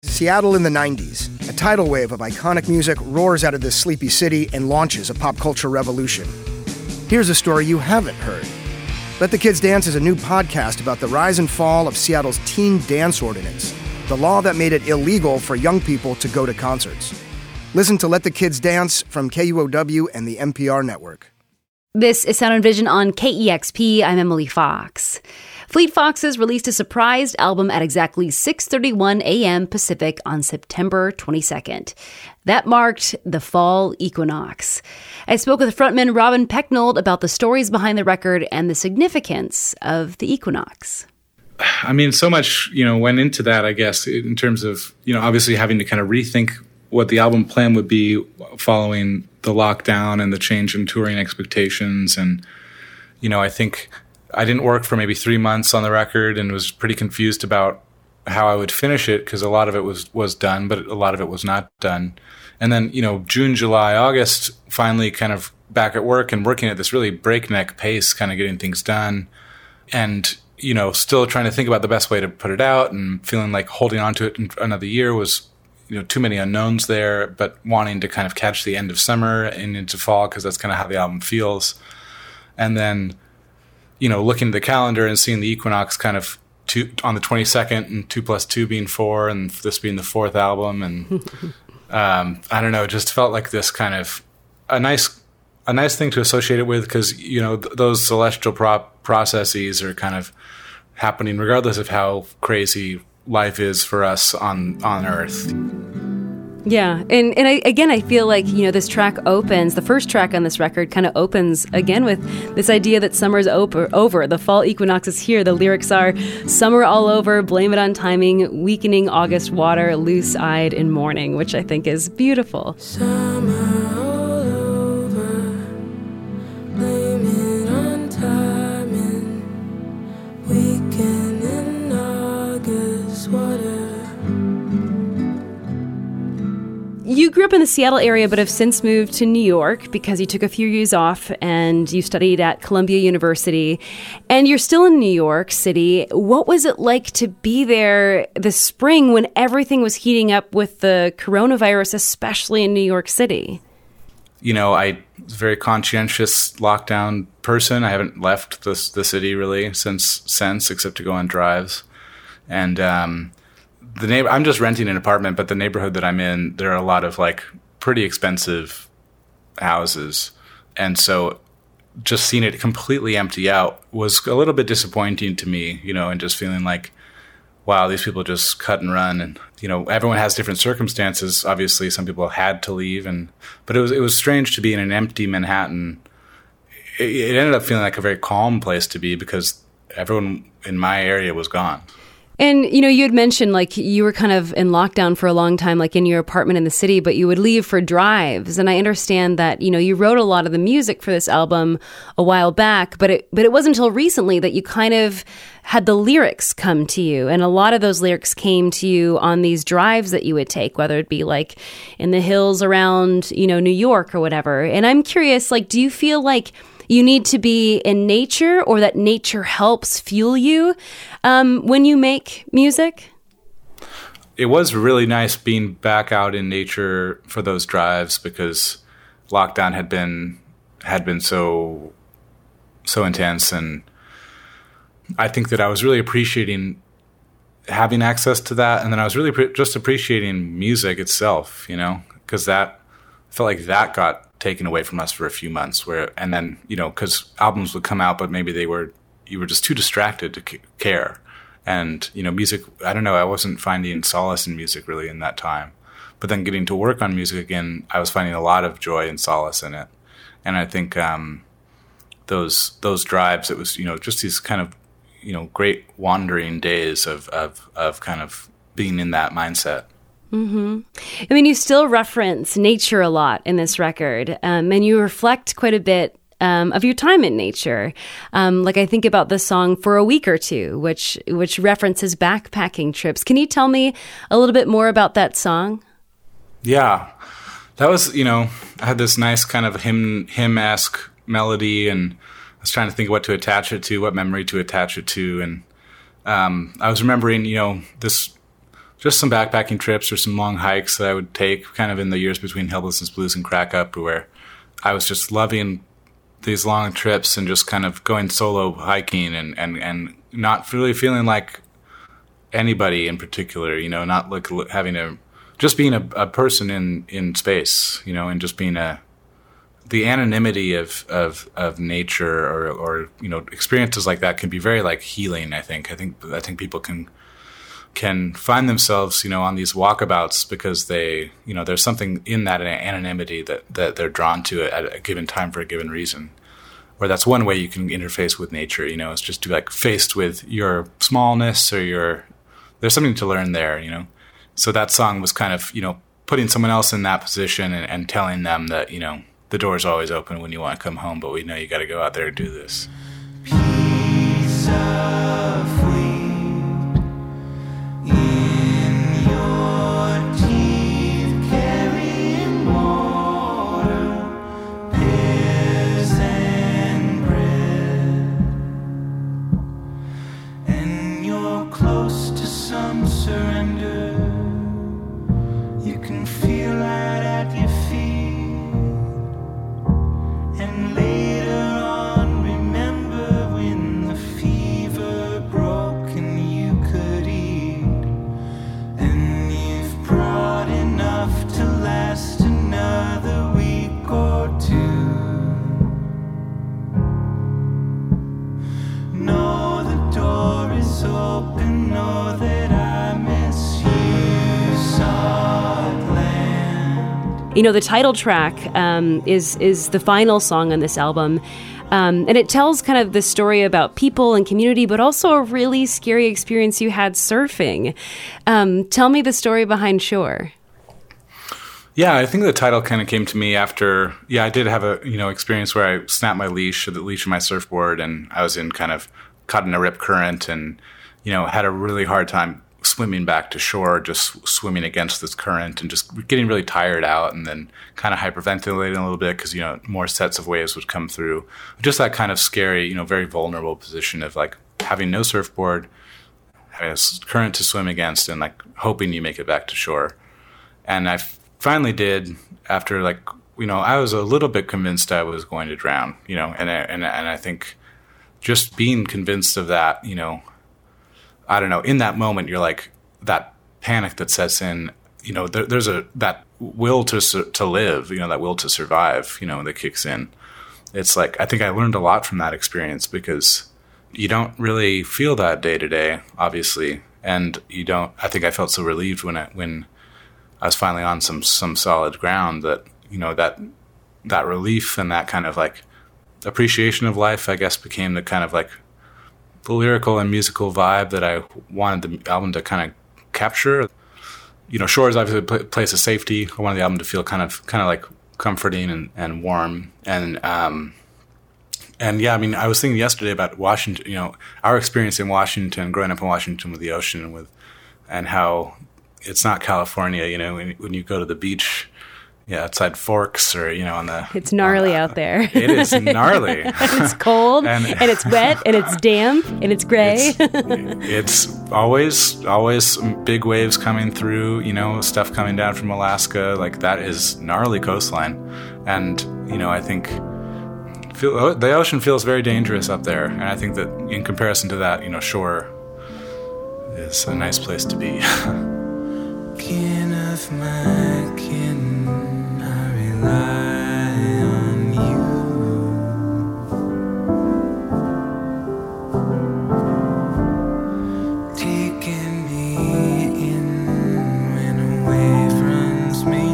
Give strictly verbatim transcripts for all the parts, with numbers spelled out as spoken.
Seattle in the nineties. A tidal wave of iconic music roars out of this sleepy city and launches a pop culture revolution. Here's a story you haven't heard. Let the Kids Dance is a new podcast about the rise and fall of Seattle's teen dance ordinance, the law that made it illegal for young people to go to concerts. Listen to Let the Kids Dance from K U O W and the N P R network. This is Sound and Vision on K E X P. I'm Emily Fox. Fleet Foxes released a surprised album at exactly six thirty-one a.m. Pacific on September twenty-second. That marked the fall equinox. I spoke with frontman Robin Pecknold about the stories behind the record and the significance of the equinox. I mean, so much, you know, went into that, I guess, in terms of, you know, obviously having to kind of rethink what the album plan would be following the lockdown and the change in touring expectations. And, you know, I think I didn't work for maybe three months on the record and was pretty confused about how I would finish it because a lot of it was, was done, but a lot of it was not done. And then, you know, June, July, August, finally kind of back at work and working at this really breakneck pace, kind of getting things done. And, you know, still trying to think about the best way to put it out and feeling like holding on to it in another year was, you know, too many unknowns there, but wanting to kind of catch the end of summer and into fall because that's kind of how the album feels. And then, you know, looking at the calendar and seeing the equinox kind of two, on the twenty-second and two plus two being four and this being the fourth album. And um, I don't know, it just felt like this kind of a nice a nice thing to associate it with because, you know, th- those celestial pro- processes are kind of happening regardless of how crazy life is for us on, on Earth. Yeah. And and I, again, I feel like, you know, this track opens, the first track on this record kind of opens again with this idea that summer's over, over. The fall equinox is here. The lyrics are summer all over, blame it on timing, weakening August water, loose-eyed in morning, which I think is beautiful. Summer all over, blame it on timing, weakening August water. You grew up in the Seattle area, but have since moved to New York because you took a few years off and you studied at Columbia University. And you're still in New York City. What was it like to be there this spring when everything was heating up with the coronavirus, especially in New York City? You know, I was a very conscientious lockdown person. I haven't left the, the city really since, since, except to go on drives. And, um, The neighbor, I'm just renting an apartment, but the neighborhood that I'm in, there are a lot of like pretty expensive houses. And so just seeing it completely empty out was a little bit disappointing to me, you know, and just feeling like, wow, these people just cut and run. And, you know, everyone has different circumstances. Obviously, some people had to leave. and But it was, it was strange to be in an empty Manhattan. It, it ended up feeling like a very calm place to be because everyone in my area was gone. And, you know, you had mentioned, like, you were kind of in lockdown for a long time, like in your apartment in the city, but you would leave for drives. And I understand that, you know, you wrote a lot of the music for this album a while back, but it but it wasn't until recently that you kind of had the lyrics come to you. And a lot of those lyrics came to you on these drives that you would take, whether it be like in the hills around, you know, New York or whatever. And I'm curious, like, do you feel like you need to be in nature or that nature helps fuel you um, when you make music? It was really nice being back out in nature for those drives because lockdown had been had been so so intense, and I think that I was really appreciating having access to that, and then I was really pre- just appreciating music itself, you know, because that I felt like that got taken away from us for a few months where, and then, you know, because albums would come out, but maybe they were, you were just too distracted to c- care. And, you know, music, I don't know, I wasn't finding solace in music really in that time. But then getting to work on music again, I was finding a lot of joy and solace in it. And I think um, those those drives, it was, you know, just these kind of, you know, great wandering days of of, of kind of being in that mindset. Mm-hmm. I mean, you still reference nature a lot in this record, um, and you reflect quite a bit um, of your time in nature. Um, like I think about the song For a Week or Two, which which references backpacking trips. Can you tell me a little bit more about that song? Yeah, that was, you know, I had this nice kind of hymn, hymn-esque melody, and I was trying to think of what to attach it to, what memory to attach it to. And um, I was remembering, you know, this just some backpacking trips or some long hikes that I would take kind of in the years between Helplessness Blues and Crack Up, where I was just loving these long trips and just kind of going solo hiking and, and, and not really feeling like anybody in particular, you know, not like having a, just being a, a person in, in space, you know, and just being a, the anonymity of, of, of nature or, or, you know, experiences like that can be very like healing. I think, I think, I think people can, can find themselves, you know, on these walkabouts because they, you know, there's something in that anonymity that, that they're drawn to at a given time for a given reason. Or that's one way you can interface with nature, you know, it's just to be like faced with your smallness or your, there's something to learn there, you know. So that song was kind of, you know, putting someone else in that position and, and telling them that, you know, the door's always open when you want to come home, but we know you got to go out there and do this. Piece of wheat in your teeth, carrying water, pears and bread, and you're close to some surrender. You can feel that at your feet. And later on, remember when the fever broke and you could eat, and you've brought enough to last another week or two. Know the door is open, know that I miss you, salt land. You know, the title track um, is is the final song on this album, um, and it tells kind of the story about people and community, but also a really scary experience you had surfing. Um, tell me the story behind Shore. Yeah, I think the title kind of came to me after, yeah, I did have a, you know, experience where I snapped my leash, the leash of my surfboard, and I was in kind of caught in a rip current and, you know, had a really hard time swimming back to shore, just swimming against this current and just getting really tired out and then kind of hyperventilating a little bit because, you know, more sets of waves would come through. Just that kind of scary, you know, very vulnerable position of like having no surfboard, having a current to swim against and like hoping you make it back to shore. And I finally did after like, you know, I was a little bit convinced I was going to drown, you know, and I, and, and I think just being convinced of that, you know, I don't know, in that moment, you're like, that panic that sets in, you know, there, there's a, that will to to live, you know, that will to survive, you know, that kicks in. It's like, I think I learned a lot from that experience because you don't really feel that day to day, obviously. And you don't, I think I felt so relieved when I, when I was finally on some, some solid ground that, you know, that, that relief and that kind of like appreciation of life, I guess, became the kind of like, the lyrical and musical vibe that I wanted the album to kind of capture. You know, Shore is obviously a place of safety. I wanted the album to feel kind of, kind of like comforting and, and warm. And, um, and yeah, I mean, I was thinking yesterday about Washington, you know, our experience in Washington, growing up in Washington with the ocean and with, and how it's not California, you know, when, when you go to the beach, yeah, outside Forks or, you know, on the... It's gnarly uh, out there. It is gnarly. And it's cold, and, and it's wet, and it's damp, and it's gray. It's, it's always, always big waves coming through, you know, stuff coming down from Alaska. Like, that is gnarly coastline. And, you know, I think feel, the ocean feels very dangerous up there. And I think that in comparison to that, you know, Shore is a nice place to be. Kin of my kin, I rely on you, taking me in when a wave runs me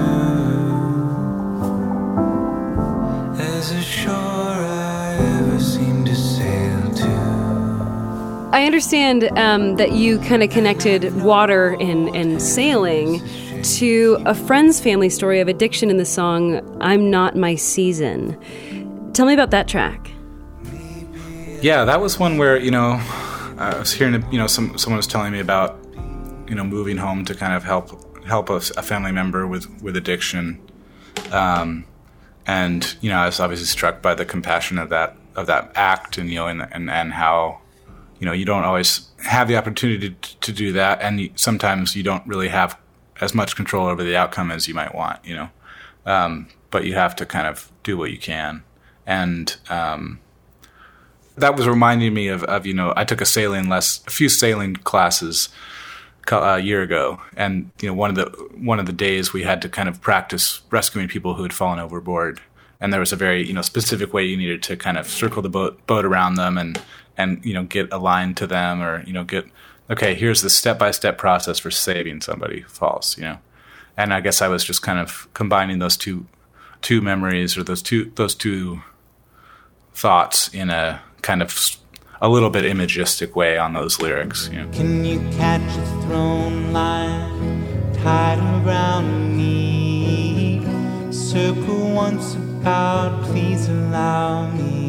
through, as a shore I ever seem to sail to. I understand um, that you kind of connected water and, and sailing to a friend's family story of addiction in the song I'm Not My Season. Tell me about that track. Yeah, that was one where, you know, I was hearing, you know, some someone was telling me about, you know, moving home to kind of help help a, a family member with, with addiction. Um, and, you know, I was obviously struck by the compassion of that of that act and, you know, and and, and how, you know, you don't always have the opportunity to, to do that. And you, sometimes you don't really have as much control over the outcome as you might want, you know. Um, but you have to kind of do what you can. And um, that was reminding me of, of, you know, I took a sailing less, a few sailing classes a year ago. And, you know, one of the, one of the days we had to kind of practice rescuing people who had fallen overboard. And there was a very, you know, specific way you needed to kind of circle the boat, boat around them and, and, you know, get aligned to them, or, you know, get, okay, here's the step-by-step process for saving somebody who falls, you know. And I guess I was just kind of combining those two, two memories, or those two, those two thoughts in a kind of a little bit imagistic way on those lyrics, you know. Can you catch a thrown line tied around me? Circle once about, please allow me.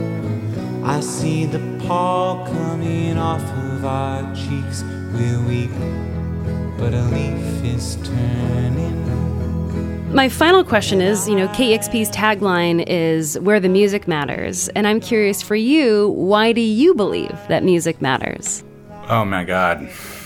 I see the pall coming off of our cheeks. We're weak, but a leaf is turning. My final question is, you know, K E X P's tagline is where the music matters. And I'm curious for you, why do you believe that music matters? Oh my God.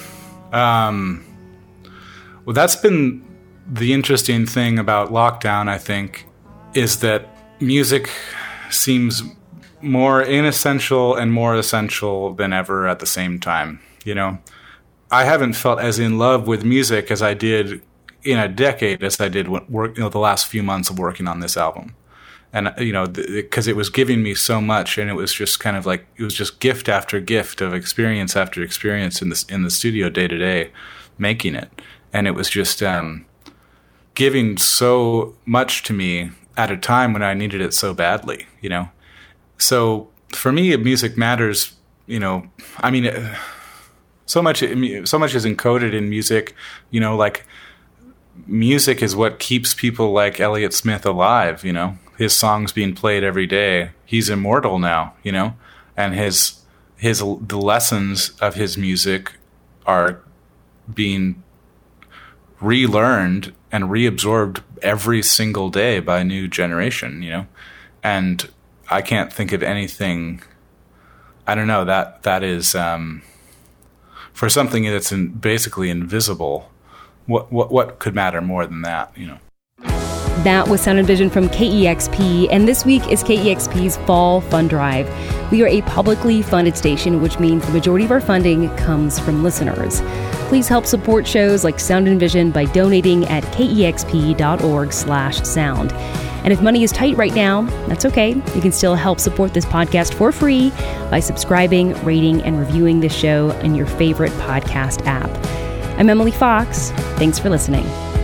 Um, well, that's been the interesting thing about lockdown, I think, is that music seems more inessential and more essential than ever at the same time. You know, I haven't felt as in love with music as I did in a decade as I did when work, you know, the last few months of working on this album. And, you know, because it was giving me so much, and it was just kind of like, it was just gift after gift of experience after experience in this, in the studio day to day making it. And it was just um, giving so much to me at a time when I needed it so badly, you know? So for me, music matters, you know, I mean, so much, so much is encoded in music, you know, like music is what keeps people like Elliott Smith alive, you know, his songs being played every day. He's immortal now, you know, and his, his, the lessons of his music are being relearned and reabsorbed every single day by a new generation, you know, and I can't think of anything, I don't know, that that is, um, for something that's in, basically invisible, what, what what could matter more than that, you know? That was Sound and Vision from K E X P, and this week is K E X P's Fall Fund Drive. We are a publicly funded station, which means the majority of our funding comes from listeners. Please help support shows like Sound and Vision by donating at kexp.org slash sound. And if money is tight right now, that's okay. You can still help support this podcast for free by subscribing, rating, and reviewing this show in your favorite podcast app. I'm Emily Fox. Thanks for listening.